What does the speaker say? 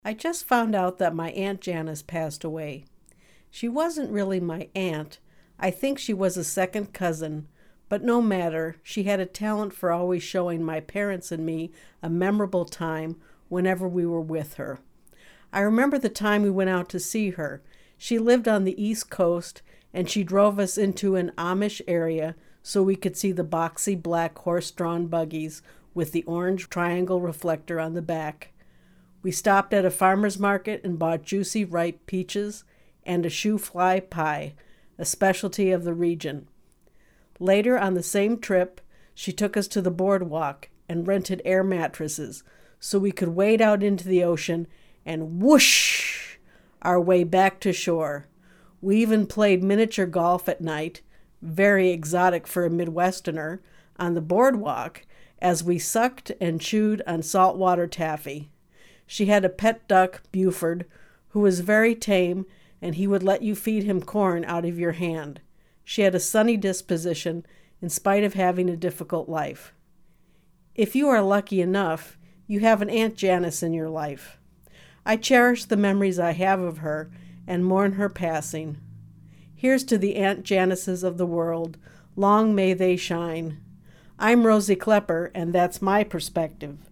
I just found out that my Aunt Janice passed away. She wasn't really my aunt. I think she was a second cousin, but no matter, she had a talent for always showing my parents and me a memorable time whenever we were with her. I remember the time we went out to see her. She lived on the East Coast, and she drove us into an Amish area so we could see the boxy black horse-drawn buggies with the orange triangle reflector on the back. We stopped at a farmer's market and bought juicy ripe peaches and a shoe fly pie, a specialty of the region. Later on the same trip, she took us to the boardwalk and rented air mattresses so we could wade out into the ocean and whoosh our way back to shore. We even played miniature golf at night, very exotic for a Midwesterner, on the boardwalk as we sucked and chewed on saltwater taffy. She had a pet duck, Buford, who was very tame, and he would let you feed him corn out of your hand. She had a sunny disposition, in spite of having a difficult life. If you are lucky enough, you have an Aunt Janice in your life. I cherish the memories I have of her and mourn her passing. Here's to the Aunt Janices of the world. Long may they shine. I'm Rosie Klepper, and that's my perspective.